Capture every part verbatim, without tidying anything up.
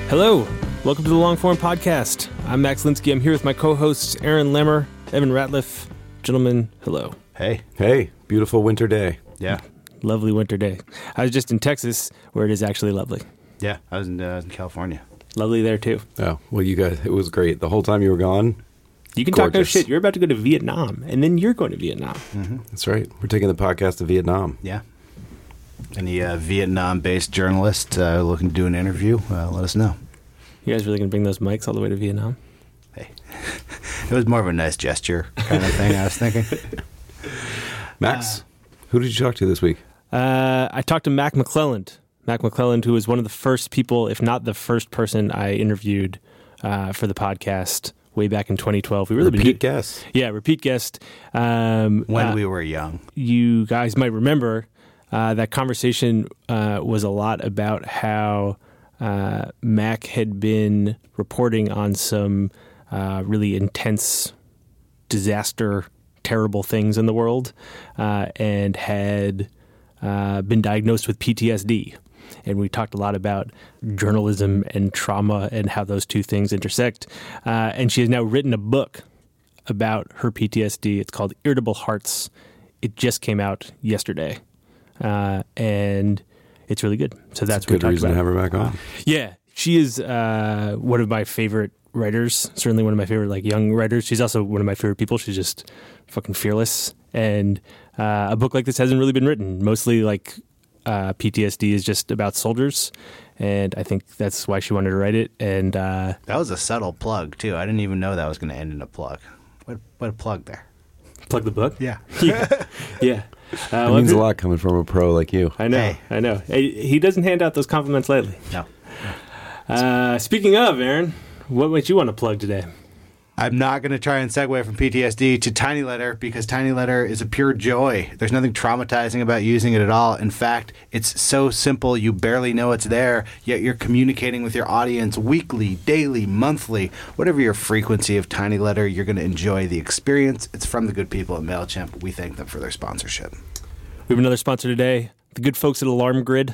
Hello, welcome to the Longform Podcast. I'm Max Linsky. I'm here with my co-hosts Aaron Lemmer, Evan Ratliff. Gentlemen, hello. Hey. Hey, beautiful winter day. Yeah. Lovely winter day. I was just in Texas, where it is actually lovely. Yeah, I was in, uh, in California. Lovely there, too. Oh, well, you guys, it was great. The whole time you were gone. You can talk no Gorgeous. shit. You're about to go to Vietnam, and then you're going to Vietnam. Mm-hmm. That's right. We're taking the podcast to Vietnam. Yeah. Any uh, Vietnam-based journalist uh, looking to do an interview, uh, let us know. You guys really going to bring those mics all the way to Vietnam? Hey. It was more of a nice gesture kind of thing, I was thinking. Max, uh, who did you talk to this week? Uh, I talked to Mac McClelland. Mac McClelland, who was one of the first people, if not the first person I interviewed uh, for the podcast way back in twenty twelve. We really repeat been, guest. Yeah, repeat guest. Um, when uh, we were young. You guys might remember uh, that conversation uh, was a lot about how uh, Mac had been reporting on some uh, really intense disaster, terrible things in the world, uh, and had uh, been diagnosed with P T S D. And we talked a lot about journalism and trauma and how those two things intersect. Uh, and she has now written a book about her P T S D. It's called Irritable Hearts. It just came out yesterday. Uh, and it's really good. So that's, that's a what good we talked reason about. to have her back on. Yeah. She is uh, one of my favorite writers, certainly one of my favorite like young writers. She's also one of my favorite people. She's just fucking fearless. And uh, a book like this hasn't really been written. Mostly like uh, P T S D is just about soldiers. And I think that's why she wanted to write it. And uh, that was a subtle plug, too. I didn't even know that was going to end in a plug. What, what a plug there. Plug the book? Yeah. yeah. yeah. Uh, it means a lot coming from a pro like you. I know. Hey. I know. He doesn't hand out those compliments lightly. No. Uh, speaking of, Aaron, what might you want to plug today? I'm not going to try and segue from P T S D to Tiny Letter because Tiny Letter is a pure joy. There's nothing traumatizing about using it at all. In fact, it's so simple you barely know it's there, yet you're communicating with your audience weekly, daily, monthly, whatever your frequency of Tiny Letter, you're going to enjoy the experience. It's from the good people at MailChimp. We thank them for their sponsorship. We have another sponsor today, the good folks at Alarm Grid.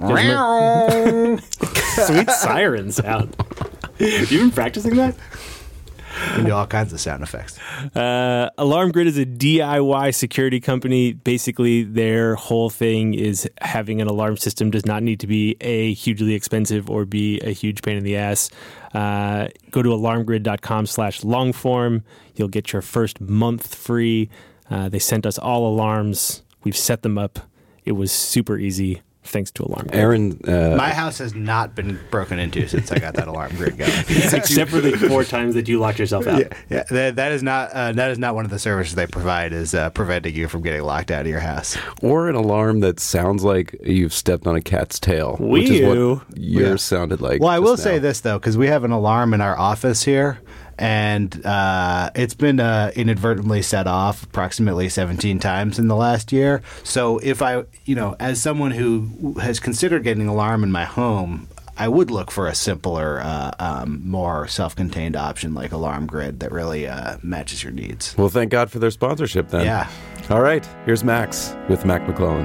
Sweet siren sound. Have you been practicing that? We do all kinds of sound effects. Uh, Alarm Grid is a D I Y security company. Basically, their whole thing is having an alarm system does not need to be A, hugely expensive or B, a huge pain in the ass. Uh, go to alarmgrid.com slash longform. You'll get your first month free. Uh, they sent us all alarms. We've set them up. It was super easy. Thanks to Alarm Grid. Aaron, uh, my house has not been broken into since I got that Alarm Grid going. Except for the four times that you locked yourself out. Yeah, yeah that, that is not uh, that is not one of the services they provide. Is uh, preventing you from getting locked out of your house, or an alarm that sounds like you've stepped on a cat's tail, Wee which is what you. yours Yeah. sounded like. Well, I will just say now. this though, because we have an alarm in our office here. And uh, it's been uh, inadvertently set off approximately seventeen times in the last year. So if I, you know, as someone who has considered getting an alarm in my home, I would look for a simpler, uh, um, more self-contained option like Alarm Grid that really uh, matches your needs. Well, thank God for their sponsorship then. Yeah. All right, here's Max with Mac McClellan.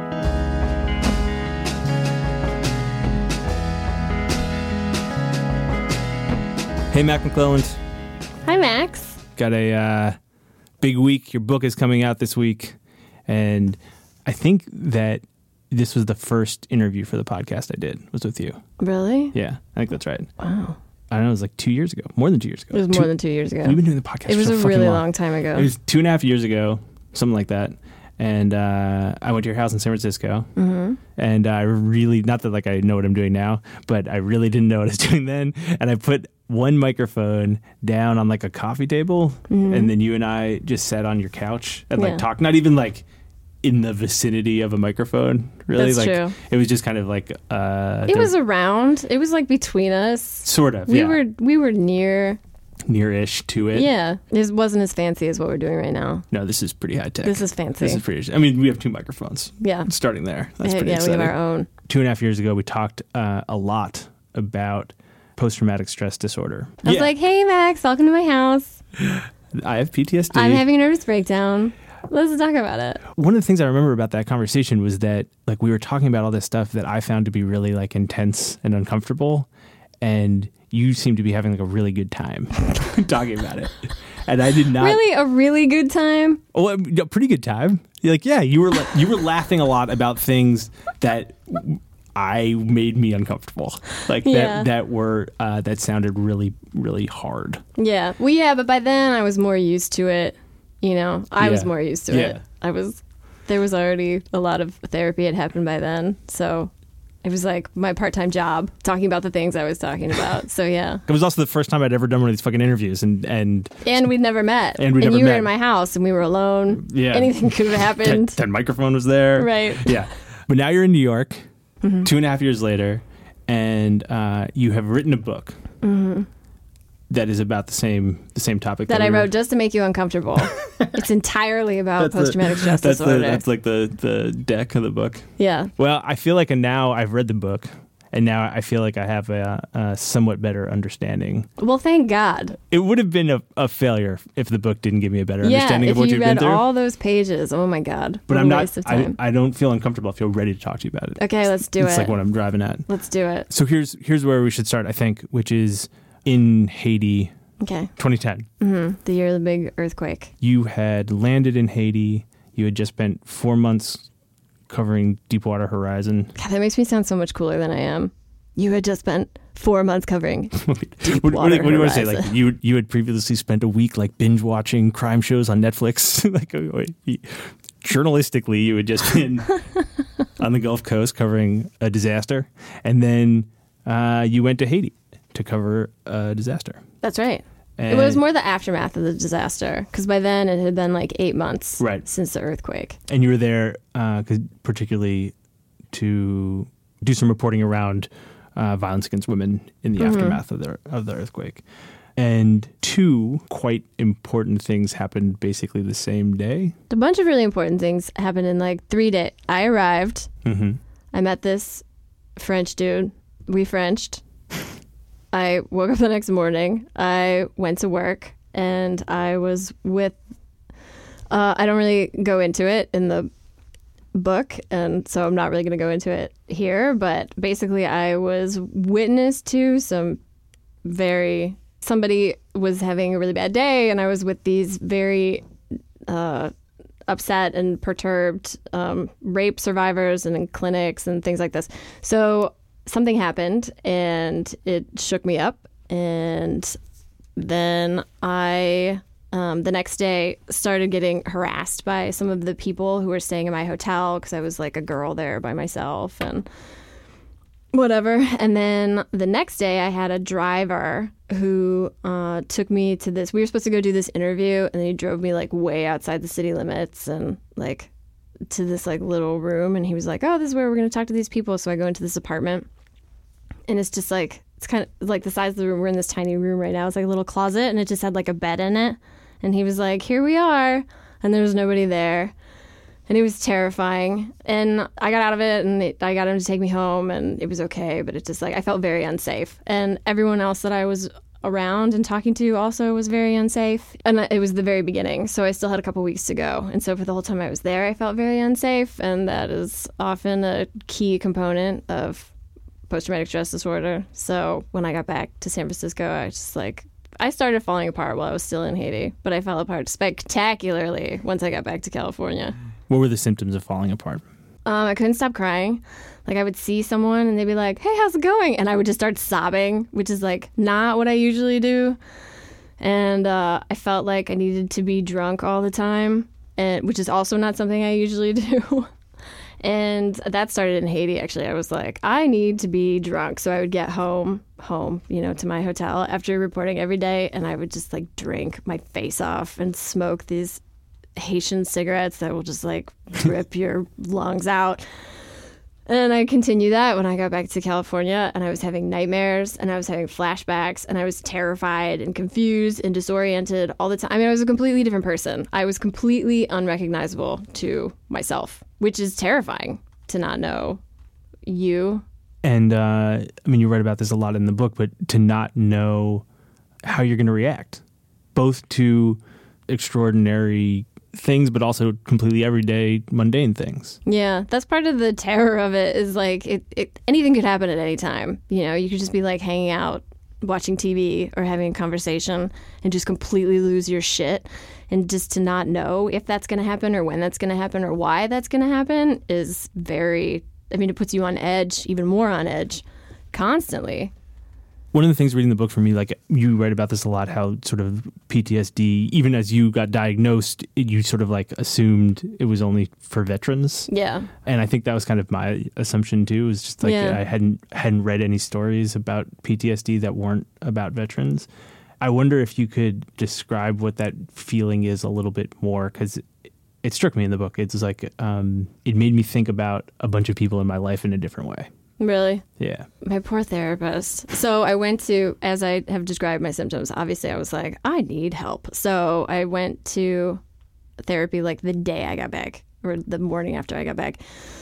Hey, Mac McClelland. Hi, Max. Got a uh, big week. Your book is coming out this week. And I think that this was the first interview for the podcast I did was with you. Really? Yeah, I think that's right. Wow. I don't know, it was like two years ago. More than two years ago. It was two, more than two years ago. We've been doing the podcast It was for a fucking really long. long time ago. It was two and a half years ago, something like that. And uh, I went to your house in San Francisco. Mm-hmm. And I really, not that like I know what I'm doing now, but I really didn't know what I was doing then. And I put one microphone down on like a coffee table, Mm-hmm. and then you and I just sat on your couch and like Yeah. talked, not even like in the vicinity of a microphone, really. That's like true. It was just kind of like uh It there- was around. It was like between us. sort of We yeah, were we were near. near-ish to it. Yeah. It wasn't as fancy as what we're doing right now. No, this is pretty high tech. This is fancy. This is pretty. I mean, we have two microphones. Yeah. Starting there, that's yeah, pretty yeah, we exciting. have our own. Two and a half years ago, we talked uh, a lot about post-traumatic stress disorder. I was like, hey, Max, welcome to my house. I have P T S D. I'm having a nervous breakdown. Let's talk about it. One of the things I remember about that conversation was that like we were talking about all this stuff that I found to be really like intense and uncomfortable. and you seem to be having like a really good time talking about it. And I did not Really, a really good time. Oh, a pretty good time. You're like, yeah, you were like, you were laughing a lot about things that I made me uncomfortable. Like Yeah. that that were uh, that sounded really really hard. Yeah. Well, yeah, but by then I was more used to it. You know, I was Yeah. more used to Yeah. it. I was, there was already a lot of therapy had happened by then. So it was like my part-time job talking about the things I was talking about. So yeah. It was also the first time I'd ever done one of these fucking interviews, and and And we'd never met. And we'd never you met. were in my house and we were alone. Yeah. Anything could have that, happened. that microphone was there. Right. Yeah. But now you're in New York, Mm-hmm. two and a half years later, and uh, you have written a book that is about the same the same topic Mm-hmm. that I we were- wrote just to make you uncomfortable. It's entirely about That's the- post-traumatic stress that's disorder. The, that's like the, the deck of the book. yeah. Well, I feel like now I've read the book, and now I feel like I have a, a somewhat better understanding. Well, thank God. It would have been a, a failure if the book didn't give me a better Yeah, understanding if of what you you've been read through. all those pages, oh my God. but what I'm a not. waste of I, time. I don't feel uncomfortable. I feel ready to talk to you about it. Okay, let's do it's it. like what I'm driving at. Let's do it. So here's here's where we should start. I think, which is in Haiti, Okay. twenty ten. hmm The year of the big earthquake. You had landed in Haiti. You had just spent four months covering Deepwater Horizon. God, that makes me sound so much cooler than I am. You had just spent four months covering what, what, Deepwater what do you want to say? Horizon. Like you you had previously spent a week like binge watching crime shows on Netflix. like uh, you- journalistically, you had just been on the Gulf Coast covering a disaster, and then uh, you went to Haiti to cover a disaster. That's right. And It was more the aftermath of the disaster because by then it had been like eight months Right. since the earthquake. And you were there, uh, 'cause particularly to do some reporting around uh, violence against women in the Mm-hmm. aftermath of the of the earthquake. And two quite important things happened basically the same day. A bunch of really important things happened in like three days. I arrived. Mm-hmm. I met this French dude. We Frenched. I woke up the next morning. I went to work and I was with, uh, I don't really go into it in the book, and so I'm not really going to go into it here, but basically I was witness to some very, somebody was having a really bad day, and I was with these very uh, upset and perturbed um, rape survivors and in clinics and things like this. So something happened and it shook me up, and then I um, the next day started getting harassed by some of the people who were staying in my hotel because I was like a girl there by myself and whatever. And then the next day I had a driver who uh, took me to this, we were supposed to go do this interview, and then he drove me like way outside the city limits and like to this like little room, and he was like, oh, this is where we're going to talk to these people. So I go into this apartment, and it's just like, it's kind of like the size of the room. We're in this tiny room right now. It's like a little closet, and it just had like a bed in it. And he was like, here we are. And there was nobody there. And it was terrifying. And I got out of it, and it, I got him to take me home, and it was okay. But it just like, I felt very unsafe. And everyone else that I was around and talking to also was very unsafe. And it was the very beginning. So I still had a couple weeks to go. And so for the whole time I was there, I felt very unsafe. And that is often a key component of post-traumatic stress disorder. So when I got back to San Francisco, I was just like, I started falling apart while I was still in Haiti, but I fell apart spectacularly once I got back to California. What were the symptoms of falling apart? Um, I couldn't stop crying. Like I would see someone and they'd be like, hey, how's it going? And I would just start sobbing, which is like not what I usually do. And uh, I felt like I needed to be drunk all the time, and which is also not something I usually do. And that started in Haiti, actually. I was like, I need to be drunk. So I would get home, home, you know, to my hotel after reporting every day, and I would just like drink my face off and smoke these Haitian cigarettes that will just like rip your lungs out. And I continued that when I got back to California, and I was having nightmares, and I was having flashbacks, and I was terrified and confused and disoriented all the time. I mean, I was a completely different person. I was completely unrecognizable to myself, which is terrifying to not know you. And uh, I mean, you write about this a lot in the book, but to not know how you're going to react, both to extraordinary things, but also completely everyday, mundane things. Yeah, that's part of the terror of it is like it, it, anything could happen at any time. You know, you could just be like hanging out, watching T V or having a conversation and just completely lose your shit. And just to not know if that's going to happen or when that's going to happen or why that's going to happen is very, I mean, it puts you on edge, even more on edge, constantly. One of the things reading the book for me, like you write about this a lot, how sort of P T S D, even as you got diagnosed, it, you sort of like assumed it was only for veterans. Yeah. And I think that was kind of my assumption too. It was just like Yeah. I hadn't hadn't read any stories about P T S D that weren't about veterans. I wonder if you could describe what that feeling is a little bit more, because it, it struck me in the book. It's like um, it made me think about a bunch of people in my life in a different way. Really? Yeah. My poor therapist. So I went to, as I have described my symptoms, obviously I was like, I need help. So I went to therapy like the day I got back, or the morning after I got back.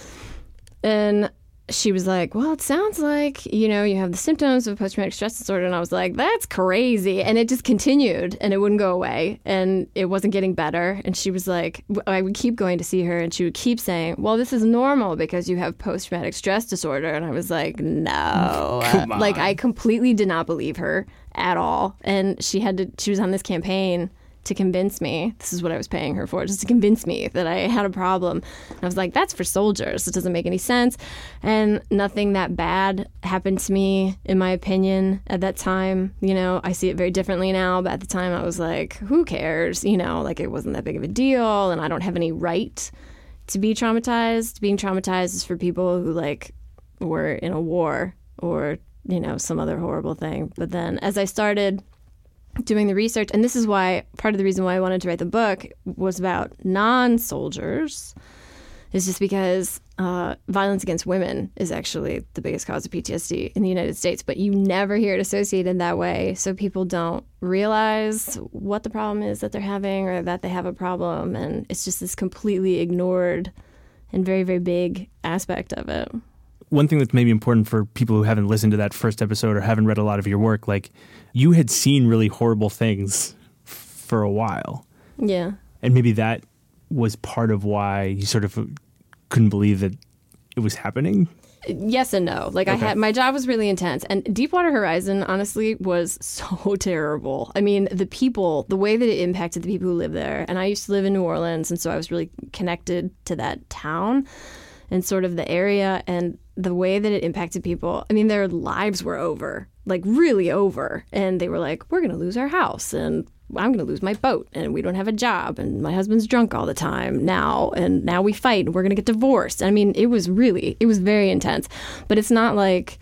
And she was like, well, it sounds like, you know, you have the symptoms of post-traumatic stress disorder. And I was like, that's crazy. And it just continued and it wouldn't go away. And it wasn't getting better. And she was like, I would keep going to see her and she would keep saying, well, this is normal because you have post-traumatic stress disorder. And I was like, no. Come on. Like, I completely did not believe her at all. And she had to, she was on this campaign to convince me, this is what I was paying her for, just to convince me that I had a problem. And I was like, that's for soldiers. It doesn't make any sense. And nothing that bad happened to me, in my opinion, at that time. You know, I see it very differently now, but at the time I was like, who cares? You know, like it wasn't that big of a deal and I don't have any right to be traumatized. Being traumatized is for people who like were in a war or, you know, some other horrible thing. But then as I started doing the research, and this is why part of the reason why I wanted to write the book was about non-soldiers, is just because uh, violence against women is actually the biggest cause of P T S D in the United States, but you never hear it associated that way, so people don't realize what the problem is that they're having or that they have a problem, and it's just this completely ignored and very, very big aspect of it. One thing that's maybe important for people who haven't listened to that first episode or haven't read a lot of your work, like you had seen really horrible things f- for a while. Yeah. And maybe that was part of why you sort of couldn't believe that it was happening. Yes and no. Like Okay. I had, my job was really intense, and Deepwater Horizon honestly was so terrible. I mean, the people, the way that it impacted the people who live there, and I used to live in New Orleans, and so I was really connected to that town and sort of the area, and the way that it impacted people. I mean, their lives were over, like really over, and they were like, we're going to lose our house, and I'm going to lose my boat, and we don't have a job, and my husband's drunk all the time now, and now we fight, and we're going to get divorced. I mean, it was really, it was very intense. But it's not like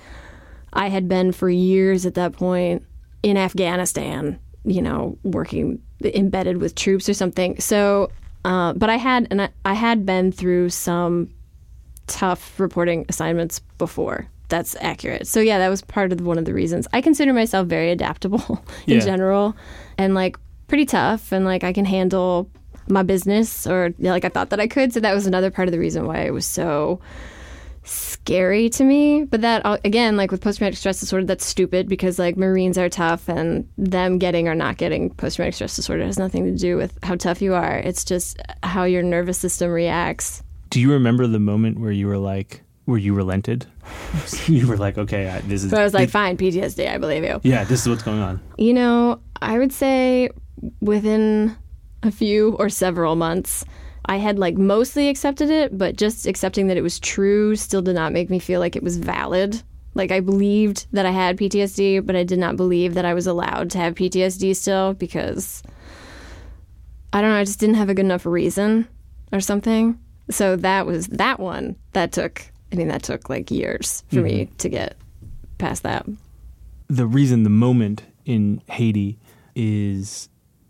I had been for years at that point in Afghanistan, you know, working embedded with troops or something. So, uh, but I had, and I, I had been through some tough reporting assignments before. That's accurate. So yeah, that was part of one of the reasons. I consider myself very adaptable in Yeah. general, and like pretty tough, and like I can handle my business, or you know, like I thought that I could. So that was another part of the reason why it was so scary to me. But that uh, again, like with post-traumatic stress disorder, that's stupid because like Marines are tough, and them getting or not getting post-traumatic stress disorder has nothing to do with how tough you are. It's just how your nervous system reacts. Do you remember the moment where you were like, where you relented? You were like, okay, I, this is... So I was like, this- fine, P T S D, I believe you. yeah, this is what's going on. You know, I would say within a few or several months, I had like mostly accepted it, but just accepting that it was true still did not make me feel like it was valid. Like I believed that I had P T S D, but I did not believe that I was allowed to have P T S D still because, I don't know, I just didn't have a good enough reason or something. So that was that one that took, I mean, that took like years for mm-hmm. me to get past that. The reason the moment in Haiti is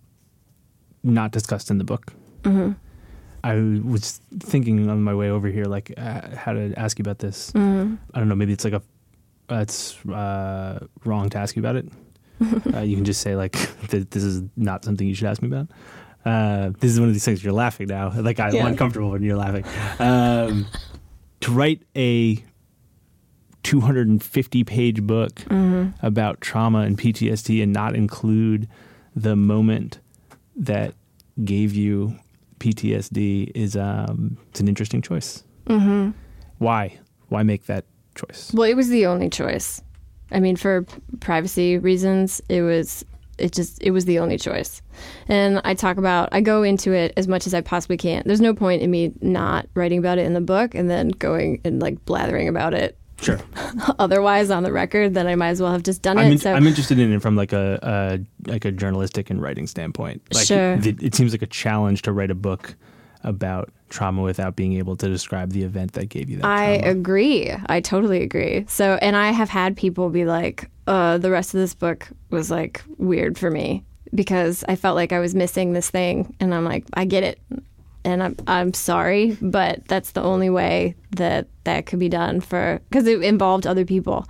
not discussed in the book. Mm-hmm. I was thinking on my way over here, like uh, how to ask you about this. Mm-hmm. I don't know, maybe it's like a, uh, it's uh, wrong to ask you about it. uh, you can just say like, th- this is not something you should ask me about. Uh, this is one of these things you're laughing now. Like I'm yeah. uncomfortable when you're laughing. Um, to write a two hundred fifty page book mm-hmm. about trauma and P T S D and not include the moment that gave you P T S D is um, it's an interesting choice. Mm-hmm. Why? Why make that choice? Well, it was the only choice. I mean, for privacy reasons, it was it just it was the only choice. And I talk about I go into it as much as I possibly can. There's no point in me not writing about it in the book and then going and like blathering about it. Sure. Otherwise, on the record, then I might as well have just done I'm it. in, so I'm interested in it from like a, a like a journalistic and writing standpoint. Like Sure. it, it seems like a challenge to write a book about trauma without being able to describe the event that gave you that I trauma. agree. I totally agree. So, and I have had people be like, uh, the rest of this book was like weird for me because I felt like I was missing this thing. And I'm like, I get it. And I'm, I'm sorry, but that's the only way that that could be done for, because it involved other people.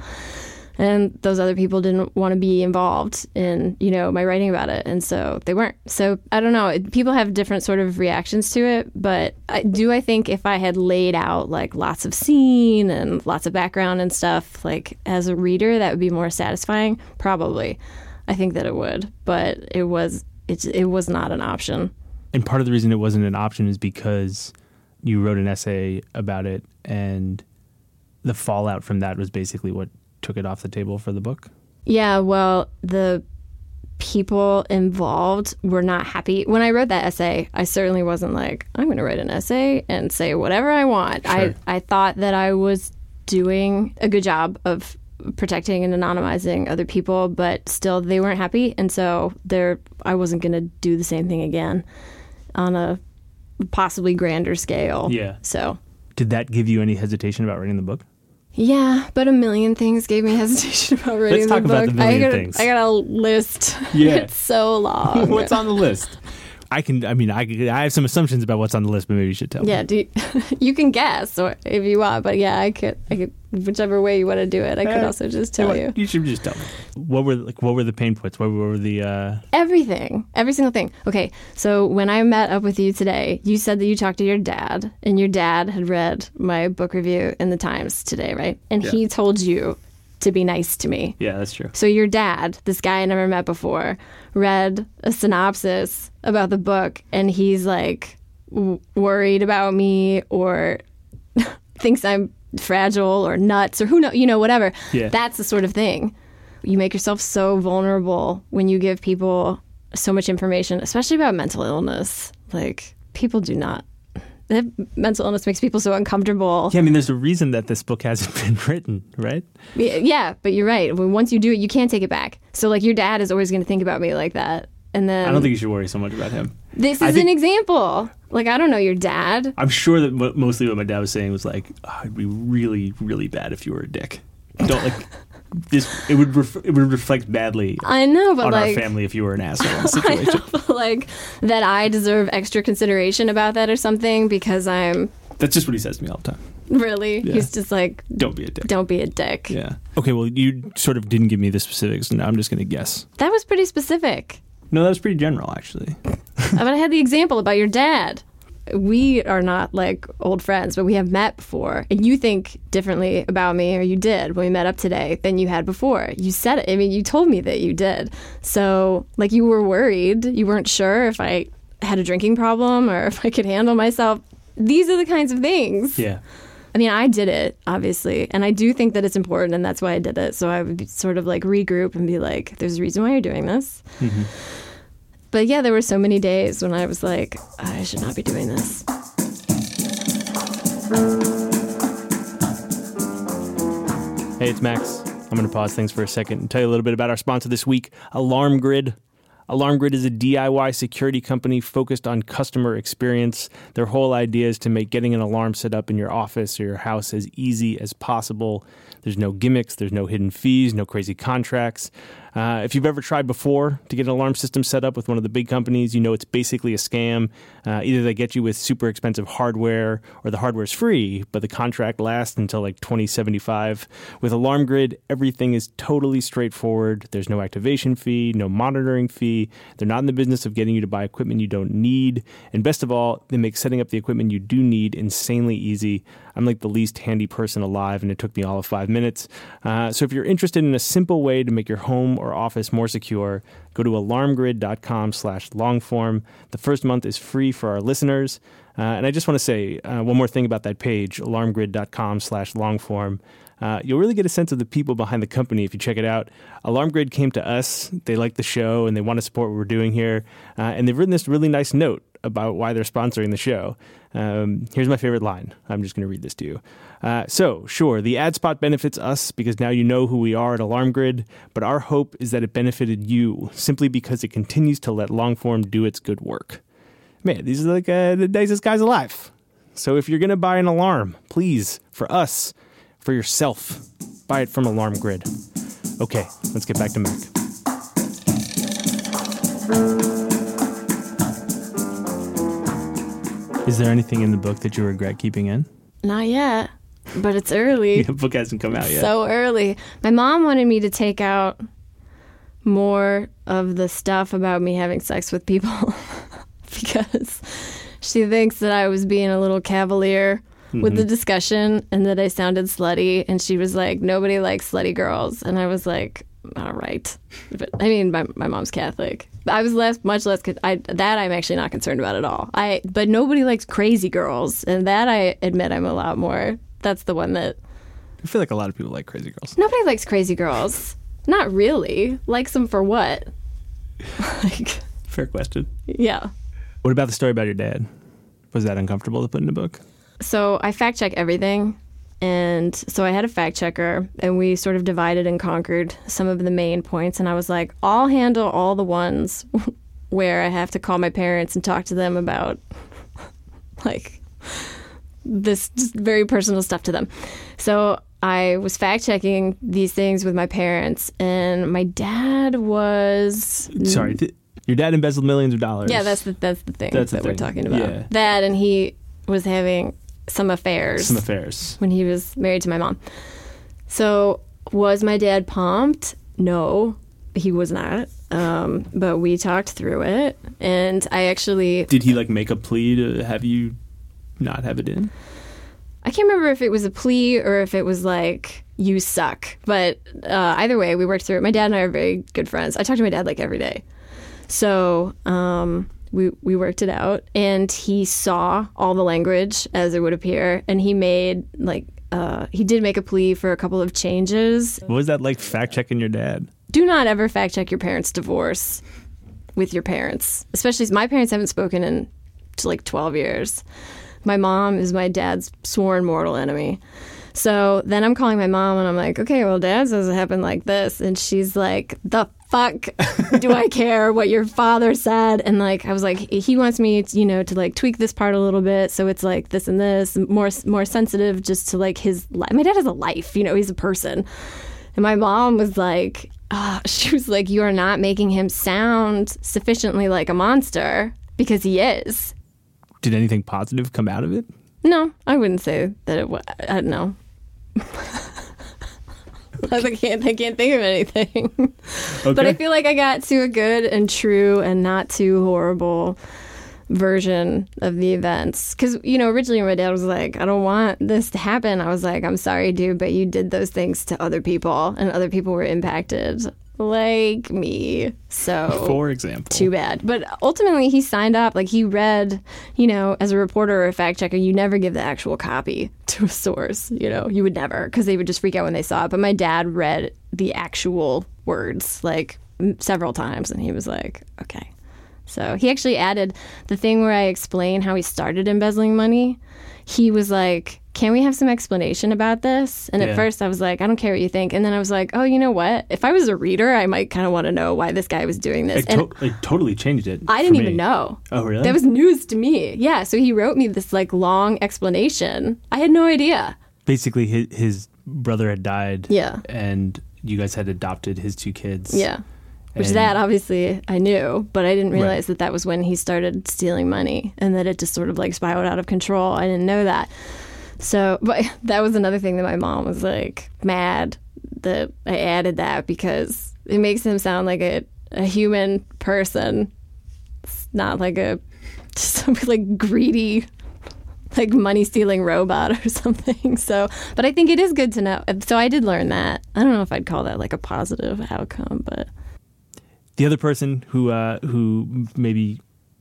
And those other people didn't want to be involved in, you know, my writing about it. And so they weren't. So I don't know. People have different sort of reactions to it. But I, do I think if I had laid out like lots of scene and lots of background and stuff, like as a reader, that would be more satisfying? Probably. I think that it would. But it was it, it was not an option. And part of the reason it wasn't an option is because you wrote an essay about it and the fallout from that was basically what took it off the table for the book? Yeah, well, the people involved were not happy. When I wrote that essay, I certainly wasn't like, I'm going to write an essay and say whatever I want. Sure. I, I thought that I was doing a good job of protecting and anonymizing other people, but still they weren't happy. And so there, I wasn't going to do the same thing again on a possibly grander scale. Yeah. So did that give you any hesitation about writing the book? yeah, but a million things gave me hesitation about writing Let's talk the book. about the million I got, things. I got a list. Yeah. It's so long. What's on the list? I can. I mean, I, I have some assumptions about what's on the list, but maybe you should tell Yeah, me. do you, you can guess or if you want, but yeah, I could. I could whichever way you want to do it. I could Eh, also just tell you You should just tell me. What were like? What were the pain points? What were the? Uh... everything, every single thing. Okay, so when I met up with you today, you said that you talked to your dad, and your dad had read my book review in the Times today, right? And Yeah. he told you to be nice to me. Yeah, that's true. So your dad, this guy I never met before, read a synopsis about the book, and he's like w- worried about me or thinks I'm fragile or nuts or who know, you know, whatever. Yeah. That's the sort of thing. You make yourself so vulnerable when you give people so much information, especially about mental illness. Like, people do not. Mental illness makes people so uncomfortable. Yeah, I mean, there's a reason that this book hasn't been written, right? Yeah, but you're right. When once you do it, you can't take it back. So, like, your dad is always going to think about me like that. And then I don't think you should worry so much about him. this I is think- an example. Like, I don't know your dad. I'm sure that mo- mostly what my dad was saying was like, oh, it'd be really, really bad if you were a dick. Don't like this. It would ref- it would reflect badly I know, but on like, our family if you were an asshole in the I situation. know, but like that I deserve extra consideration about that or something because I'm That's just what he says to me all the time. really. Yeah. He's just like, Don't be a dick. don't be a dick. Yeah. Okay. Well, you sort of didn't give me the specifics, and now I'm just going to guess. That was pretty specific. No, that was pretty general, actually. But I had the example about your dad. We are not like old friends, but we have met before. And you think differently about me, or you did when we met up today, than you had before. You said it. I mean, you told me that you did. So, like, you were worried. You weren't sure if I had a drinking problem or if I could handle myself. These are the kinds of things. Yeah. I mean, I did it, obviously. And I do think that it's important, and that's why I did it. So I would be, sort of like regroup and be like, there's a reason why you're doing this. Mm-hmm. But yeah, there were so many days when I was like, I should not be doing this. Hey, it's Max. I'm going to pause things for a second and tell you a little bit about our sponsor this week, Alarm Grid. Alarm Grid is a D I Y security company focused on customer experience. Their whole idea is to make getting an alarm set up in your office or your house as easy as possible. There's no gimmicks, there's no hidden fees, no crazy contracts. Uh, if you've ever tried before to get an alarm system set up with one of the big companies, you know it's basically a scam. Uh, either they get you with super expensive hardware or the hardware's free, but the contract lasts until like twenty seventy-five. With Alarm Grid, everything is totally straightforward. There's no activation fee, no monitoring fee. They're not in the business of getting you to buy equipment you don't need. And best of all, they make setting up the equipment you do need insanely easy. I'm like the least handy person alive, and it took me all of five minutes. Uh, so if you're interested in a simple way to make your home or office more secure, go to alarmgrid.com slash longform. The first month is free for our listeners. Uh, and I just want to say uh, one more thing about that page, alarmgrid.com slash longform. Uh, you'll really get a sense of the people behind the company if you check it out. AlarmGrid came to us. They like the show, and they want to support what we're doing here. Uh, and they've written this really nice note about why they're sponsoring the show. Um, here's my favorite line. I'm just going to read this to you. Uh, so, sure, the ad spot benefits us because now you know who we are at AlarmGrid, but our hope is that it benefited you simply because it continues to let Longform do its good work. Man, these are like uh, the nicest guys alive. So if you're going to buy an alarm, please, for us, for yourself, buy it from AlarmGrid. Okay, let's get back to Mac. Is there anything in the book that you regret keeping in? Not yet, but it's early. The book hasn't come out yet. So early. My mom wanted me to take out more of the stuff about me having sex with people because she thinks that I was being a little cavalier mm-hmm. with the discussion and that I sounded slutty. And she was like, nobody likes slutty girls. And I was like, all right. But I mean, my, my mom's Catholic. I was less, much less, I, that I'm actually not concerned about at all. I, but nobody likes crazy girls. And that I admit I'm a lot more. That's the one that. I feel like a lot of people like crazy girls. Nobody likes crazy girls. Not really. Likes them for what? Like. Fair question. Yeah. What about the story about your dad? Was that uncomfortable to put in a book? So I fact check everything. And so I had a fact checker, and we sort of divided and conquered some of the main points. And I was like, I'll handle all the ones where I have to call my parents and talk to them about, like, this just very personal stuff to them. So I was fact checking these things with my parents, and my dad was... Sorry, th- your dad embezzled millions of dollars. Yeah, that's the, that's the thing that's that the we're thing. talking about. Yeah. That, and he was having... some affairs. Some affairs. When he was married to my mom. So, was my dad pumped? No, he was not. Um, but we talked through it. And I actually... Did he, like, make a plea to have you not have it in? I can't remember if it was a plea or if it was, like, you suck. But uh, either way, we worked through it. My dad and I are very good friends. I talk to my dad, like, every day. So, um... We we worked it out, and he saw all the language as it would appear, and he made, like, uh, he did make a plea for a couple of changes. What was that like, fact-checking your dad? Do not ever fact-check your parents' divorce with your parents, especially my parents haven't spoken in, like, twelve years. My mom is my dad's sworn mortal enemy. So then I'm calling my mom, and I'm like, okay, well, Dad says it happened like this, and she's like, the fuck do I care what your father said? And, like, I was like, he wants me, to, you know, to, like, tweak this part a little bit so it's like this and this, more more sensitive just to, like, his life. My dad has a life, you know, he's a person. And my mom was like, oh, she was like, you are not making him sound sufficiently like a monster, because he is. Did anything positive come out of it? No, I wouldn't say that it was. I don't know. I can't. I can't think of anything. Okay. But I feel like I got to a good and true and not too horrible version of the events. Because, you know, originally my dad was like, I don't want this to happen. I was like, I'm sorry, dude, but you did those things to other people, and other people were impacted, like me. So, for example, too bad. But ultimately, he signed up. Like, he read, you know, as a reporter or a fact checker, you never give the actual copy to a source. You know, you would never, because they would just freak out when they saw it. But my dad read the actual words, like, m- several times, and he was like, okay. So he actually added the thing where I explain how he started embezzling money. He was like, can we have some explanation about this? And yeah. at first I was like, I don't care what you think. And then I was like, oh, you know what? If I was a reader, I might kind of want to know why this guy was doing this. It, and to- it totally changed it. I didn't for even me. know. Oh, really? That was news to me. Yeah. So he wrote me this, like, long explanation. I had no idea. Basically, his, his brother had died. Yeah. And you guys had adopted his two kids. Yeah. Which And- that obviously I knew, but I didn't realize Right. that that was when he started stealing money, and that it just sort of, like, spiraled out of control. I didn't know that. So, but that was another thing that my mom was, like, mad that I added that, because it makes him sound like a, a human person. It's not like a just some, like, greedy like money stealing robot or something. So, but I think it is good to know. So I did learn that. I don't know if I'd call that like a positive outcome, but the other person who uh, who maybe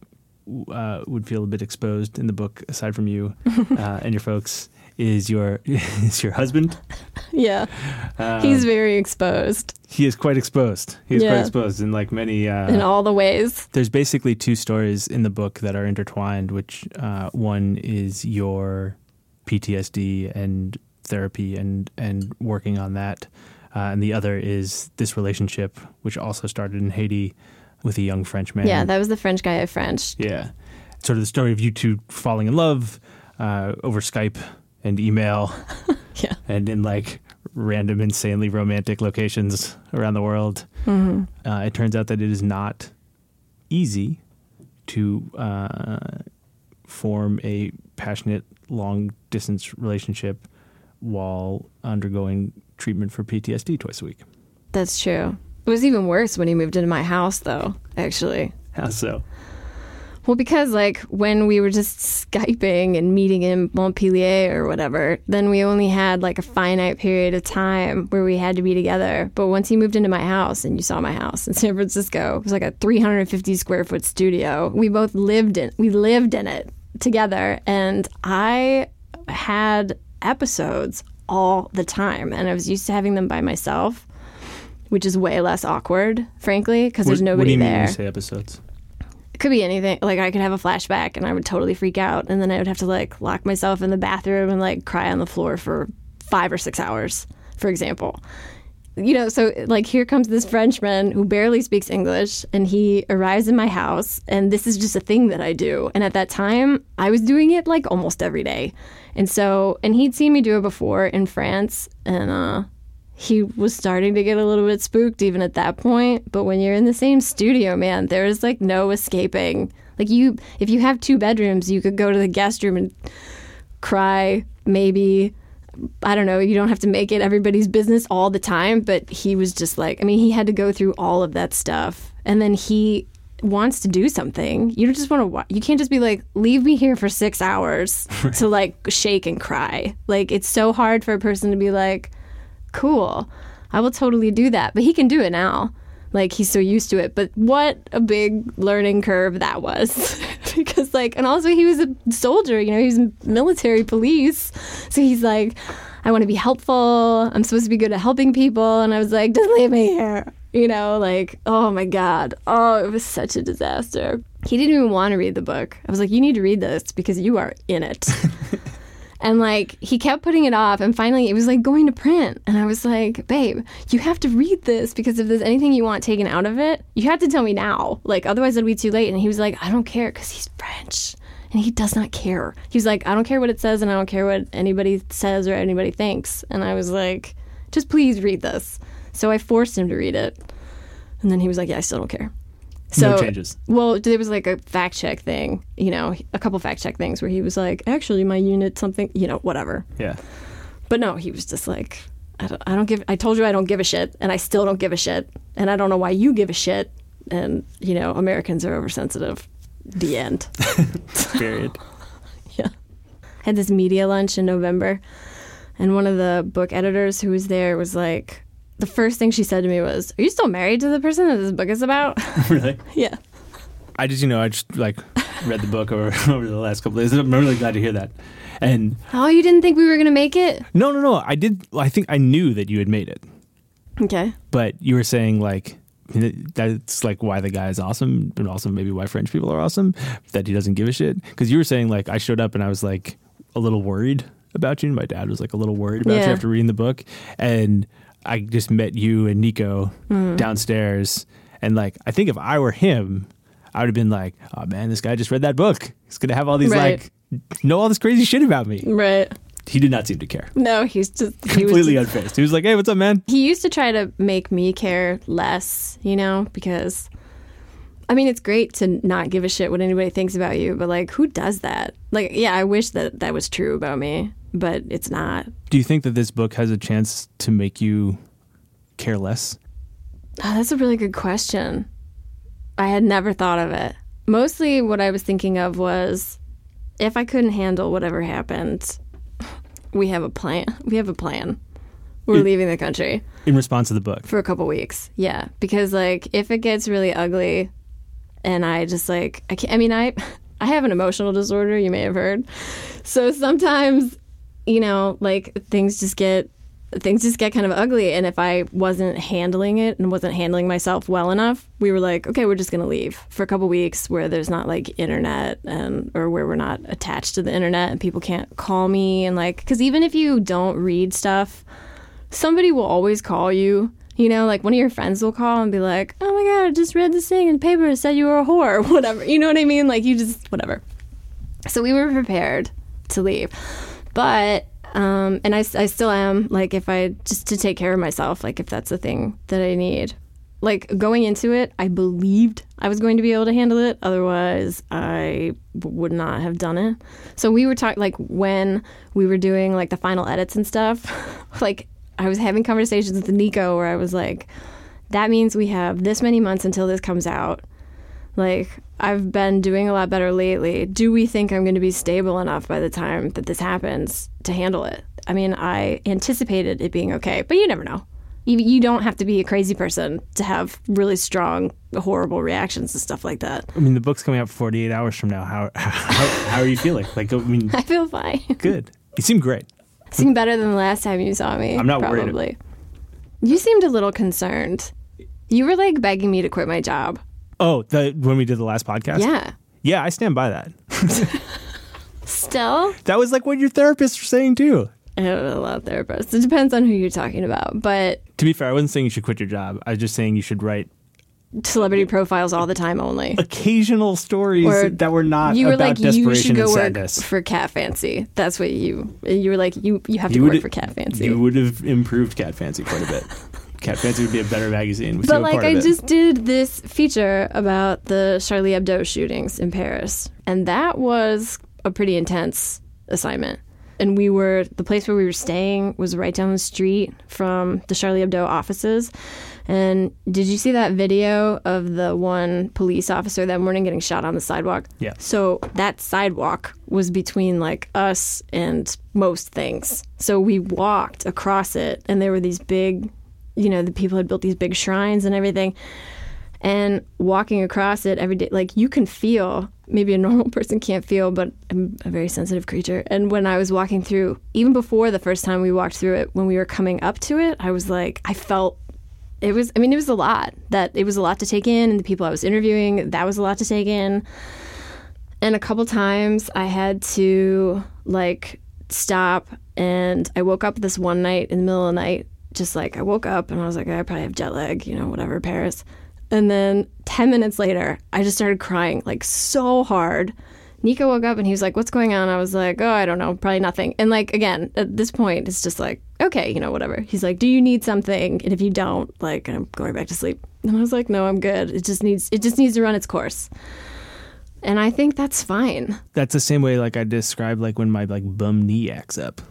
uh, would feel a bit exposed in the book, aside from you uh, and your folks, is your is your husband. Yeah, um, he's very exposed. He is quite exposed. He is yeah. quite exposed in like many uh, in all the ways. There's basically two stories in the book that are intertwined. Which uh, one is your P T S D and therapy and and working on that, uh, and the other is this relationship, which also started in Haiti with a young French man. Yeah, that was the French guy I Frenched. Yeah, sort of the story of you two falling in love uh, over Skype and email, yeah, and in like random, insanely romantic locations around the world. Mm-hmm. Uh, it turns out that it is not easy to uh, form a passionate, long-distance relationship while undergoing treatment for P T S D twice a week. That's true. It was even worse when he moved into my house, though, actually. How so? Well, because, like, when we were just Skyping and meeting in Montpellier or whatever, then we only had, like, a finite period of time where we had to be together. But once he moved into my house, and you saw my house in San Francisco, it was like a three hundred fifty square foot studio. We both lived in, we lived in it together. And I had episodes all the time. And I was used to having them by myself, which is way less awkward, frankly, because there's nobody what do you there. Mean when you say episodes? It could be anything. Like, I could have a flashback and I would totally freak out, and then I would have to like lock myself in the bathroom and like cry on the floor for five or six hours, for example. You know, so like here comes this Frenchman who barely speaks English, and he arrives in my house, and this is just a thing that I do. And at that time, I was doing it like almost every day. And so, and he'd seen me do it before in France, and uh he was starting to get a little bit spooked even at that point. But when you're in the same studio, man, there's like no escaping. Like, you, if you have two bedrooms, you could go to the guest room and cry, maybe. I don't know. You don't have to make it everybody's business all the time. But he was just like, I mean, he had to go through all of that stuff. And then he wants to do something. You don't just want to watch. You can't just be like, leave me here for six hours right. to like shake and cry. Like, it's so hard for a person to be like, cool, I will totally do that. But he can do it now. Like, he's so used to it. But what a big learning curve that was. Because, like, and also he was a soldier, you know, he was military police. So he's like, I want to be helpful. I'm supposed to be good at helping people. And I was like, just leave me here. You know, like, oh my God. Oh, it was such a disaster. He didn't even want to read the book. I was like, you need to read this because you are in it. And, like, he kept putting it off. And finally, it was, like, going to print. And I was like, babe, you have to read this because if there's anything you want taken out of it, you have to tell me now. Like, otherwise it'll be too late. And he was like, I don't care because he's French. And he does not care. He was like, I don't care what it says and I don't care what anybody says or anybody thinks. And I was like, just please read this. So I forced him to read it. And then he was like, yeah, I still don't care. So, no changes. Well, there was like a fact check thing, you know, a couple fact check things where he was like, actually, my unit, something, you know, whatever. Yeah. But no, he was just like, I don't, I don't give, I told you I don't give a shit, and I still don't give a shit, and I don't know why you give a shit, and, you know, Americans are oversensitive. The end. Period. Yeah. I had this media lunch in November, and one of the book editors who was there was like, the first thing she said to me was, are you still married to the person that this book is about? Really? Yeah. I just, you know, I just like read the book over, over the last couple of days. I'm really glad to hear that. And oh, you didn't think we were going to make it? No, no, no. I did. I think I knew that you had made it. Okay. But you were saying like, that's like why the guy is awesome, and also maybe why French people are awesome, that he doesn't give a shit. Because you were saying like, I showed up and I was like a little worried about you. And my dad was like a little worried about yeah. you after reading the book. And I just met you and Nico mm. downstairs. And like, I think if I were him, I would have been like, oh man, this guy just read that book. He's going to have all these right. like, know all this crazy shit about me. Right. He did not seem to care. No, he's just... He completely was just, unfazed. He was like, hey, what's up, man? He used to try to make me care less, you know, because, I mean, it's great to not give a shit what anybody thinks about you, but like, who does that? Like, yeah, I wish that that was true about me, but it's not. Do you think that this book has a chance to make you care less? Oh, that's a really good question. I had never thought of it. Mostly what I was thinking of was, if I couldn't handle whatever happened, we have a plan. We have a plan. We're It- leaving the country In response to the book. for a couple weeks. Yeah, because like if it gets really ugly, and I just like I can't. I mean, I I have an emotional disorder. You may have heard. So sometimes, you know, like things just get things just get kind of ugly. And if I wasn't handling it and wasn't handling myself well enough, we were like, okay, we're just gonna leave for a couple weeks where there's not like internet and or where we're not attached to the internet and people can't call me and like because even if you don't read stuff, somebody will always call you. You know, like one of your friends will call and be like, oh my God, I just read this thing in the paper. It said you were a whore or whatever. You know what I mean? Like you just, whatever. So we were prepared to leave. But, um, and I, I still am, like if I, just to take care of myself, like if that's the thing that I need. Like going into it, I believed I was going to be able to handle it. Otherwise, I would not have done it. So we were talking, like when we were doing like the final edits and stuff, like I was having conversations with Nico where I was like, that means we have this many months until this comes out. Like, I've been doing a lot better lately. Do we think I'm going to be stable enough by the time that this happens to handle it? I mean, I anticipated it being okay, but you never know. You, you don't have to be a crazy person to have really strong, horrible reactions to stuff like that. I mean, the book's coming out forty-eight hours from now. How how, how are you feeling? Like, I mean, I feel fine. good. You seem great. Seem better than the last time you saw me. I'm not probably. worried. You seemed a little concerned. You were like begging me to quit my job. Oh, the, when we did the last podcast? Yeah. Yeah, I stand by that. Still? That was like what your therapist was saying too. I don't know about therapists. It depends on who you're talking about. But To be fair, I wasn't saying you should quit your job. I was just saying you should write celebrity profiles all the time only. occasional stories Or that were not You were about like, you desperation should go and work sadness. for Cat Fancy. That's what you, you were like, you, you have to You work would- for Cat Fancy. You would have improved Cat Fancy quite a bit. Cat Fancy would be a better magazine with you But a like part I of it. just did this feature about the Charlie Hebdo shootings in Paris, and that was a pretty intense assignment. And we were the place where we were staying was right down the street from the Charlie Hebdo offices. And did you see that video of the one police officer that morning getting shot on the sidewalk? Yeah. So that sidewalk was between like us and most things. So we walked across it, and there were these big, you know, the people had built these big shrines and everything. And walking across it every day, like you can feel, maybe a normal person can't feel, but I'm a very sensitive creature. And when I was walking through, even before the first time we walked through it, when we were coming up to it, I was like, I felt it was, I mean, it was a lot. That it was a lot to take in. And the people I was interviewing, that was a lot to take in. And a couple times I had to like stop, and I woke up this one night in the middle of the night, just like I woke up and I was like, I probably have jet lag, you know, whatever, Paris. And then ten minutes later, I just started crying like so hard. Nico woke up and he was like, what's going on? I was like, oh, I don't know, probably nothing. And like, again, at this point, it's just like, okay, you know, whatever. He's like, do you need something? And if you don't, like, I'm going back to sleep. And I was like, no, I'm good. It just needs, it just needs to run its course. And I think that's fine. That's the same way like I described like when my like bum knee acts up.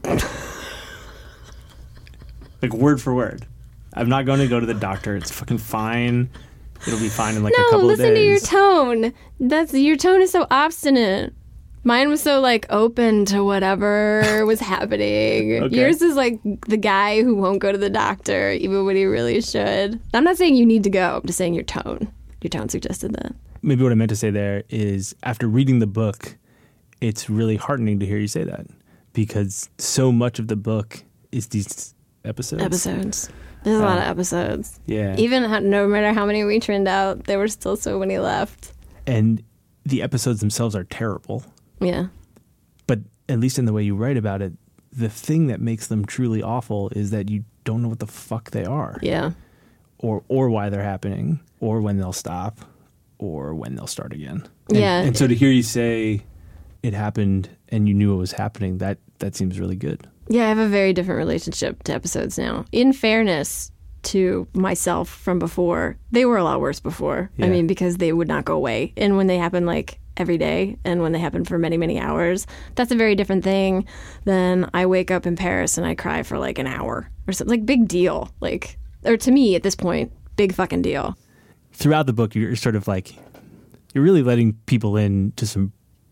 Like word for word. I'm not going to go to the doctor. It's fucking fine. It'll be fine in like a No, couple listen of to your days. tone. That's your tone is so obstinate. Mine was so like open to whatever was happening. Okay. Yours is like the guy who won't go to the doctor even when he really should. I'm not saying you need to go. I'm just saying your tone. Your tone suggested that. Maybe what I meant to say there is after reading the book, it's really heartening to hear you say that because so much of the book is these episodes. Episodes. There's a lot of episodes. Yeah. Even how, no matter how many we turned out, there were still so many left. And the episodes themselves are terrible. Yeah. But at least in the way you write about it, the thing that makes them truly awful is that you don't know what the fuck they are. Yeah. Or or why they're happening, or when they'll stop, or when they'll start again. And, Yeah. And so to hear you say it happened and you knew it was happening, that, that seems really good. Yeah, I have a very different relationship to episodes now. In fairness to myself from before, they were a lot worse before. Yeah. I mean, because they would not go away. And when they happen like every day and when they happen for many, many hours, that's a very different thing than I wake up in Paris and I cry for like an hour or something. Like, big deal. Like, or to me at this point, big fucking deal. Throughout the book, you're sort of like, you're really letting people in to some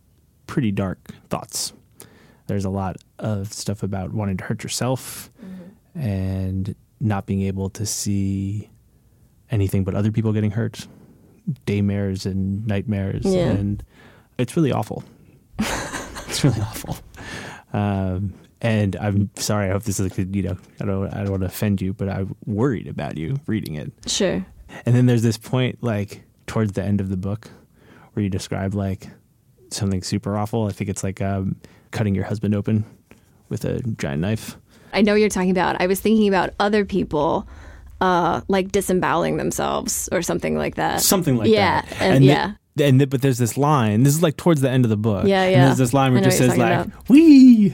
pretty dark thoughts. There's a lot of stuff about wanting to hurt yourself mm-hmm. and not being able to see anything but other people getting hurt, daymares and nightmares, yeah. and it's really awful. It's really awful. Um, and I'm sorry. I hope this is, you know, I don't, I don't want to offend you, but I'm worried about you reading it. Sure. And then there's this point, like towards the end of the book, where you describe like something super awful. I think it's like um, cutting your husband open with a giant knife. I know what you're talking about. I was thinking about other people, uh, like disemboweling themselves or something like that. Something like yeah, that. And, and yeah. The, and the, but there's this line. This is like towards the end of the book. Yeah, yeah. And there's this line where I it just know says what you're like, talking "Wee."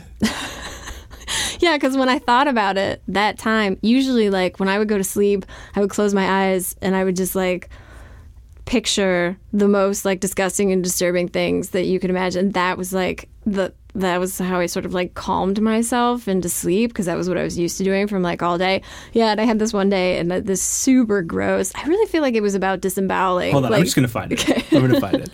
Yeah, because when I thought about it that time, usually like when I would go to sleep, I would close my eyes and I would just like picture the most like disgusting and disturbing things that you could imagine. That was like the that was how I sort of like calmed myself into sleep, because that was what I was used to doing from like all day. Yeah, and I had this one day and this super gross. I really feel like it was about disemboweling. Hold on, like, I'm just gonna find it. Okay. I'm gonna find it.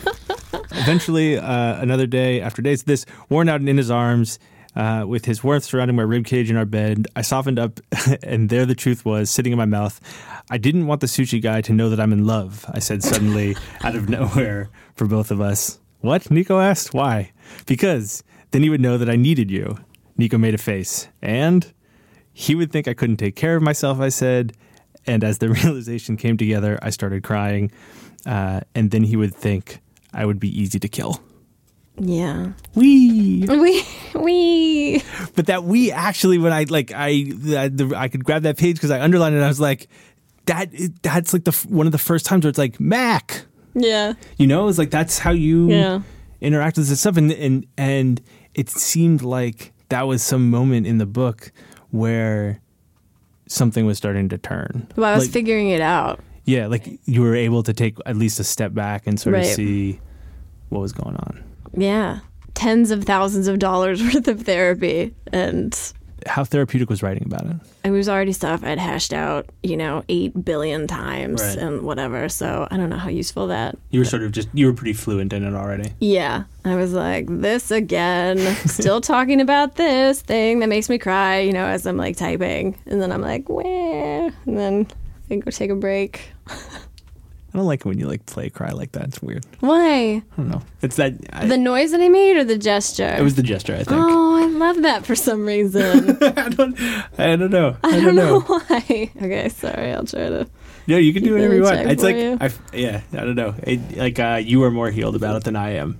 Eventually, uh, another day after days, this worn out and in his arms. Uh, with his warmth surrounding my ribcage in our bed, I softened up, and there the truth was, sitting in my mouth. I didn't want the sushi guy to know that I'm in love, I said suddenly, out of nowhere, for both of us. What? Nico asked. Why? Because then he would know that I needed you. Nico made a face. And? He would think I couldn't take care of myself, I said. And as the realization came together, I started crying. Uh, and then he would think I would be easy to kill. Yeah. Wee. Wee. Wee. But that we actually, when I like, I I, the, I could grab that page because I underlined it. And I was like, that that's like the one of the first times where it's like Mac. Yeah. You know, it's like that's how you yeah. interact with this stuff, and and and it seemed like that was some moment in the book where something was starting to turn. Well, I was like, figuring it out. Yeah, like you were able to take at least a step back and sort right. of see what was going on. Yeah. Tens of thousands of dollars worth of therapy. And how therapeutic was writing about it? It was already stuff I'd hashed out, you know, eight billion times right. and whatever. So I don't know how useful that. You were sort of just, you were pretty fluent in it already. Yeah. I was like, this again, still talking about this thing that makes me cry, you know, as I'm like typing. And then I'm like, where? And then I go take a break. I don't like it when you like play cry like that. It's weird. Why? I don't know. It's that I, the noise that I made or the gesture? It was the gesture, I think. Oh, I love that for some reason. I don't. I don't know. I, I don't, don't know. know why. Okay, sorry. I'll try to. Yeah, you can do whatever you want. It's like, you. I, yeah, I don't know. It, like uh, you are more healed about it than I am.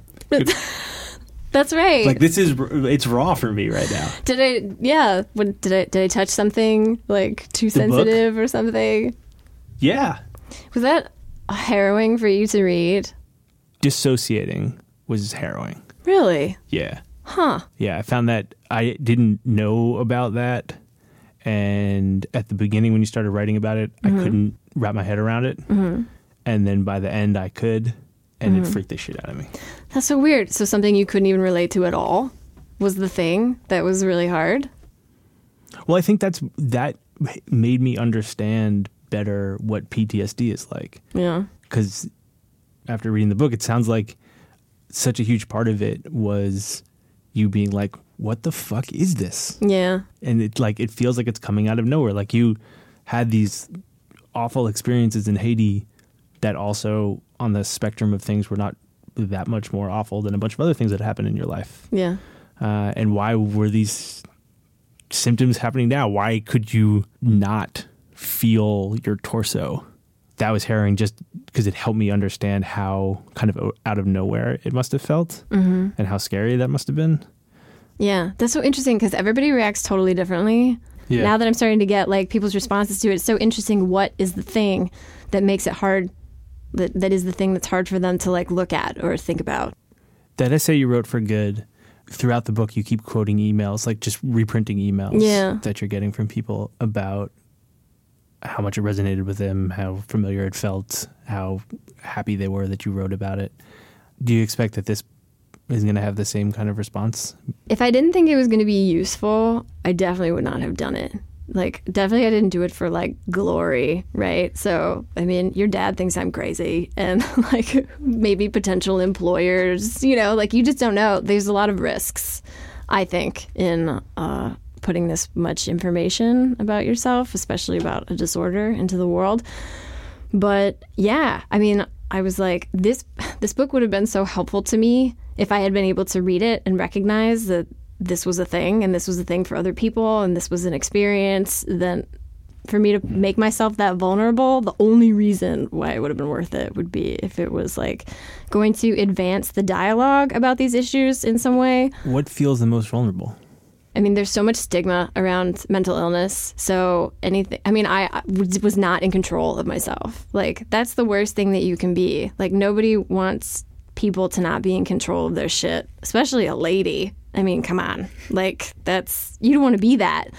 That's right. Like this is, it's raw for me right now. Did I? Yeah. What, did I? Did I touch something like too The sensitive book? or something? Yeah. Was that harrowing for you to read? Dissociating was harrowing. Really? Yeah. Huh. Yeah, I found that I didn't know about that. And at the beginning when you started writing about it, mm-hmm. I couldn't wrap my head around it. Mm-hmm. And then by the end I could, and mm-hmm. it freaked the shit out of me. That's so weird. So something you couldn't even relate to at all was the thing that was really hard? Well, I think that's that made me understand better what P T S D is like. Yeah. Because after reading the book, it sounds like such a huge part of it was you being like, what the fuck is this? Yeah. And it like it feels like it's coming out of nowhere. Like you had these awful experiences in Haiti that also on the spectrum of things were not that much more awful than a bunch of other things that happened in your life. Yeah. Uh, and why were these symptoms happening now? Why could you not feel your torso? That was harrowing just because it helped me understand how kind of out of nowhere it must have felt mm-hmm. and how scary that must have been. Yeah, that's so interesting because everybody reacts totally differently. Yeah. Now that I'm starting to get like people's responses to it, it's so interesting. What is the thing that makes it hard? That that is the thing that's hard for them to like look at or think about. That essay you wrote for Good, throughout the book, you keep quoting emails, like just reprinting emails yeah. that you're getting from people about how much it resonated with them, how familiar it felt, how happy they were that you wrote about it. Do you expect that this is going to have the same kind of response? If I didn't think it was going to be useful, I definitely would not have done it. Like, definitely I didn't do it for, like, glory, right? So, I mean, your dad thinks I'm crazy, and, like, maybe potential employers, you know, like, you just don't know. There's a lot of risks, I think, in uh, putting this much information about yourself, especially about a disorder, into the world. But, yeah, I mean, I was like, this this book would have been so helpful to me if I had been able to read it and recognize that this was a thing, and this was a thing for other people, and this was an experience. Then for me to make myself that vulnerable, the only reason why it would have been worth it would be if it was like going to advance the dialogue about these issues in some way. What feels the most vulnerable? I mean, there's so much stigma around mental illness. So anything, I mean, I was not in control of myself. Like, that's the worst thing that you can be. Like, nobody wants people to not be in control of their shit, especially a lady. I mean, come on. Like, that's, you don't want to be that.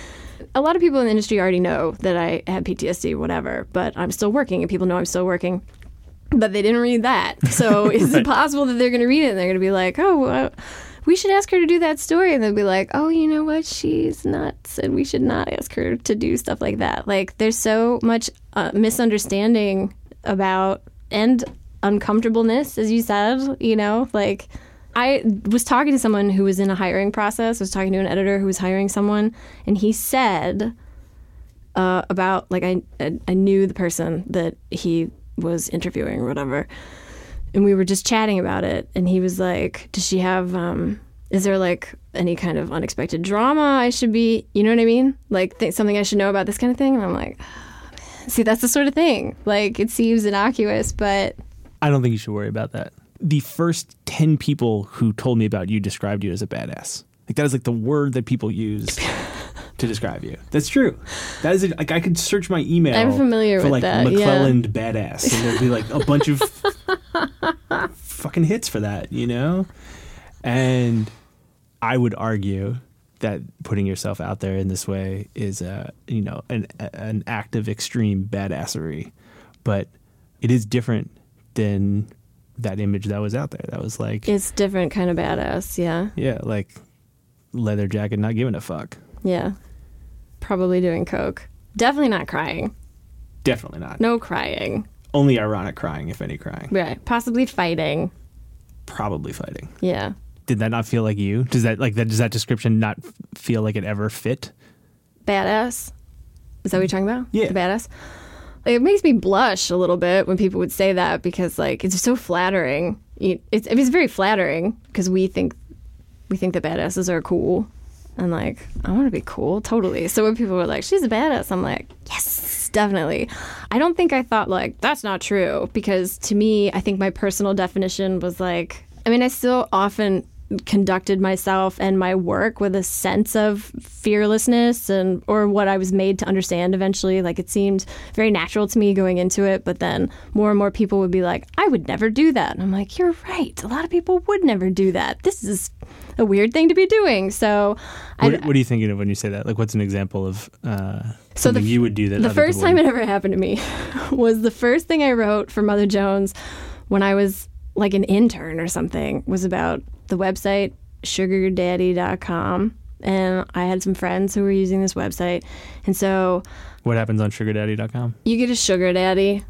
A lot of people in the industry already know that I had P T S D, whatever, but I'm still working, and people know I'm still working. But they didn't read that. So is Right. it possible that they're going to read it and they're going to be like, oh, uh, we should ask her to do that story? And they'll be like, oh, you know what? She's nuts, and we should not ask her to do stuff like that. Like, there's so much uh, misunderstanding about, and uncomfortableness, as you said, you know, like, I was talking to someone who was in a hiring process. I was talking to an editor who was hiring someone, and he said uh, about, like, I, I I knew the person that he was interviewing or whatever, and we were just chatting about it, and he was like, does she have, um, is there, like, any kind of unexpected drama I should be, you know what I mean? Like, th- something I should know about this kind of thing? And I'm like, oh, man. See, that's the sort of thing. Like, it seems innocuous, but... I don't think you should worry about that. The first ten people who told me about you described you as a badass. Like, that is like the word that people use to describe you. That's true. That is, a, like, I could search my email. I'm familiar for with like that, McClelland badass, and there'd be like a bunch of fucking hits for that, you know. And I would argue that putting yourself out there in this way is, a, you know, an an act of extreme badassery, but it is different than that image that was out there. That was like, It's different kind of badass, yeah. yeah, like leather jacket, not giving a fuck. Yeah. Probably doing coke. Definitely not crying. Definitely not. No crying. Only ironic crying, if any crying. Right. Possibly fighting. Probably fighting. Yeah. Did that not feel like you? Does that like that? Does that description not feel like it ever fit? Badass. Is that what you're talking about? Yeah. The badass? It makes me blush a little bit when people would say that, because, like, it's so flattering. It's, I mean, it's very flattering because we think we think that badasses are cool. And, like, I want to be cool, totally. So when people were like, she's a badass, I'm like, yes, definitely. I don't think I thought, like, that's not true, because to me, I think my personal definition was like, I mean, I still often conducted myself and my work with a sense of fearlessness, and or what I was made to understand eventually. Like, it seemed very natural to me going into it, but then more and more people would be like, I would never do that. And I'm like, you're right. A lot of people would never do that. This is a weird thing to be doing. So What, I, what are you thinking of when you say that? Like, what's an example of uh, So something the, you would do that the other first people time it wouldn't? ever happened to me was the first thing I wrote for Mother Jones when I was like an intern or something, was about the website sugar daddy dot com. And I had some friends who were using this website. And so What happens on sugar daddy dot com? you get a sugar daddy.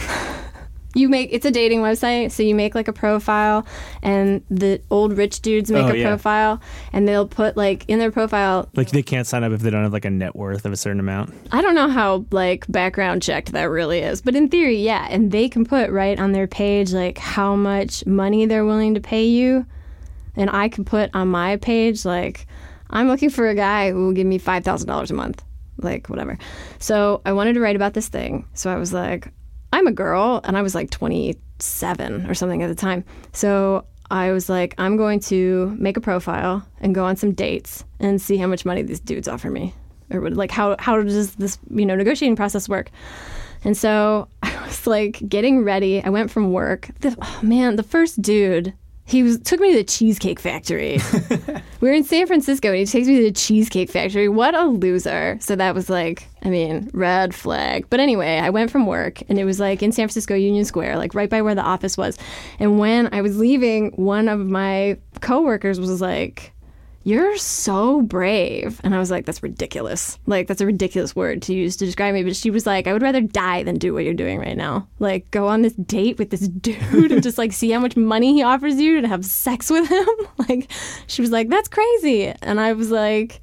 You make, it's a dating website, so you make like a profile, and the old rich dudes make Oh, a yeah. profile, and they'll put like in their profile, Like, they can't sign up if they don't have like a net worth of a certain amount. I don't know how, like, background checked that really is, but in theory, yeah. And they can put right on their page, like, how much money they're willing to pay you. And I can put on my page, like, I'm looking for a guy who will give me five thousand dollars a month. Like, whatever. So I wanted to write about this thing. So I was like, I'm a girl, and I was like twenty-seven or something at the time. So I was like, I'm going to make a profile and go on some dates and see how much money these dudes offer me, or what- like how how does this, you know, negotiating process work. And so I was like getting ready. I went from work. The, oh man, the first dude, he was took me to the Cheesecake Factory. We were in San Francisco, and he takes me to the Cheesecake Factory. What a loser. So that was like, I mean, red flag. But anyway, I went from work, and it was like in San Francisco, Union Square, like right by where the office was. And when I was leaving, one of my coworkers was like, you're so brave. And I was like, that's ridiculous. Like, that's a ridiculous word to use to describe me. But she was like, I would rather die than do what you're doing right now. Like, go on this date with this dude and just like see how much money he offers you to have sex with him. Like, she was like, that's crazy. And I was like,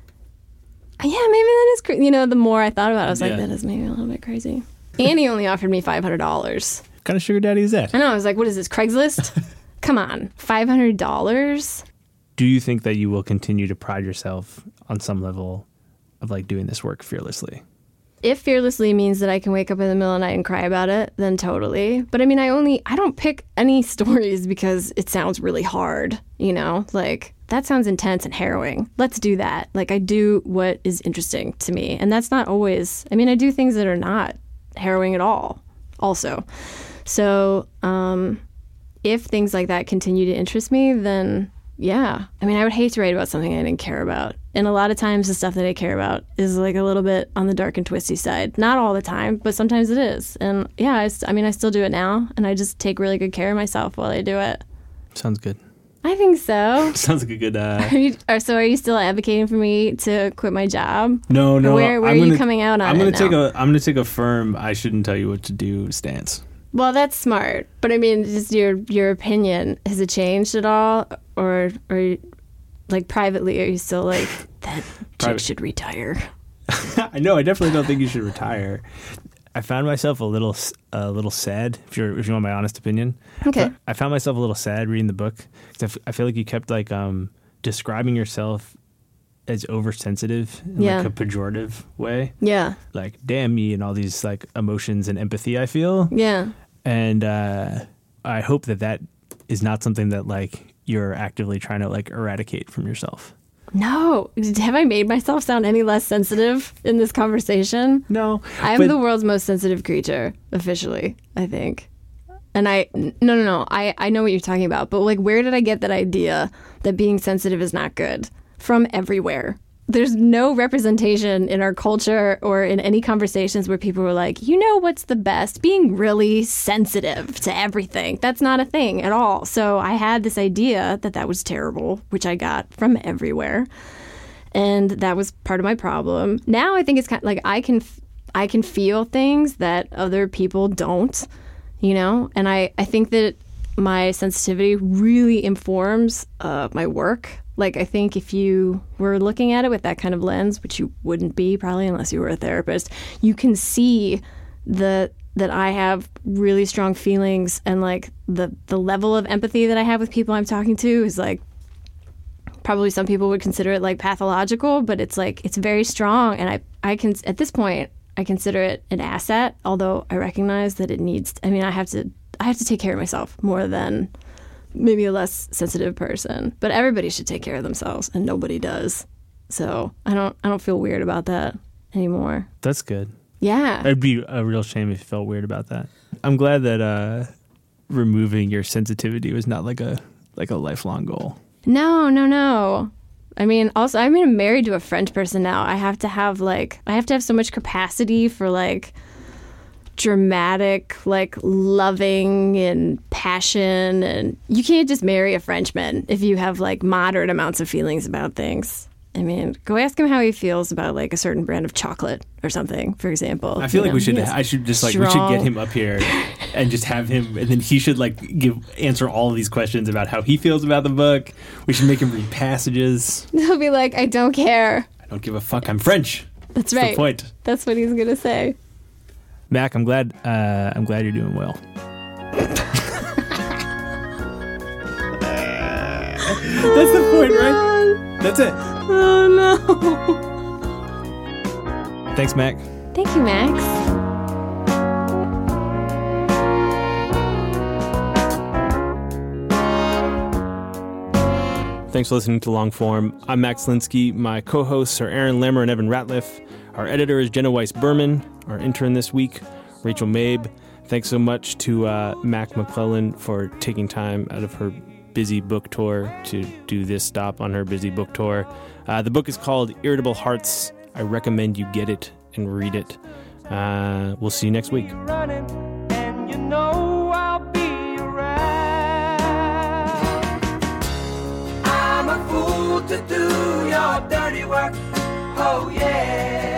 yeah, maybe that is crazy. You know, the more I thought about it, I was Yeah. like, that is maybe a little bit crazy. And he only offered me five hundred dollars. What kind of sugar daddy is that? I know. I was like, what is this, Craigslist? Come on, five hundred dollars? Do you think that you will continue to pride yourself on some level of like doing this work fearlessly? If fearlessly means that I can wake up in the middle of the night and cry about it, then totally. But I mean, I only, I don't pick any stories because it sounds really hard, you know? Like, that sounds intense and harrowing. Let's do that. Like, I do what is interesting to me. And that's not always, I mean, I do things that are not harrowing at all, also. So, um, if things like that continue to interest me, then yeah. I mean, I would hate to write about something I didn't care about. And a lot of times the stuff that I care about is like a little bit on the dark and twisty side. Not all the time, but sometimes it is. And yeah, I, st- I mean, I still do it now. And I just take really good care of myself while I do it. Sounds good. I think so. Sounds like a good. Uh... Are you, are, so are you still advocating for me to quit my job? No, no. Or where where I'm are gonna, you coming out on I'm it gonna now? take a. I'm gonna take a firm. I shouldn't tell you what to do stance. Well, that's smart. But I mean, just your your opinion, has it changed at all? Or, or like privately, are you still like, that chick Private. should retire? I know. I definitely don't think you should retire. I found myself a little, a little sad. If you're, if you want my honest opinion, Okay. I found myself a little sad reading the book because I, f- I feel like you kept like um, describing yourself as oversensitive in Yeah. like a pejorative way, Yeah. like damn me and all these like emotions and empathy I feel, Yeah. and uh, I hope that that is not something that like you're actively trying to like eradicate from yourself. No. Have I made myself sound any less sensitive in this conversation? No, I'm but- the world's most sensitive creature, officially, I think. And I, no, no, no, I, I know what you're talking about, but like, where did I get that idea that being sensitive is not good? From everywhere. There's no representation in our culture or in any conversations where people were like, you know what's the best? Being really sensitive to everything. That's not a thing at all. So I had this idea that that was terrible, which I got from everywhere. And that was part of my problem. Now I think it's kind of like I can I can feel things that other people don't, you know? And I, I think that my sensitivity really informs uh, my work. Like, I think if you were looking at it with that kind of lens, which you wouldn't be probably unless you were a therapist, you can see the that I have really strong feelings, and like the the level of empathy that I have with people I'm talking to is like, probably some people would consider it like pathological, but it's like it's very strong. And I, I can at this point I consider it an asset, although I recognize that it needs, I mean, I have to I have to take care of myself more than maybe a less sensitive person, but everybody should take care of themselves, and nobody does. So I don't, I don't feel weird about that anymore. That's good. Yeah. It'd be a real shame if you felt weird about that. I'm glad that uh, removing your sensitivity was not like a like a lifelong goal. No, no, no. I mean, also, I mean, I'm married to a French person now. I have to have like, I have to have so much capacity for like dramatic, like loving and passion, and you can't just marry a Frenchman if you have like moderate amounts of feelings about things. I mean, go ask him how he feels about like a certain brand of chocolate or something, for example. I feel You like know, we should. he has I should just like we should strong- get him up here and just have him, and then he should like give answer all of these questions about how he feels about the book. We should make him read passages. He'll be like, I don't care. I don't give a fuck. I'm French. That's That's right. the point. That's what he's gonna say. Mac, I'm glad. Uh, I'm glad you're doing well. That's the point, right? That's it. Oh no. Thanks, Mac. Thank you, Max. Thanks for listening to Longform. I'm Max Linsky. My co-hosts are Aaron Lammer and Evan Ratliff. Our editor is Jenna Weiss-Berman. Our intern this week, Rachel Mabe. Thanks so much to uh, Mac McClellan for taking time out of her busy book tour to do this stop on her busy book tour. Uh, the book is called Irritable Hearts. I recommend you get it and read it. Uh, we'll see you next week. Running, and you know I'll be around. I'm a fool to do your dirty work. Oh yeah.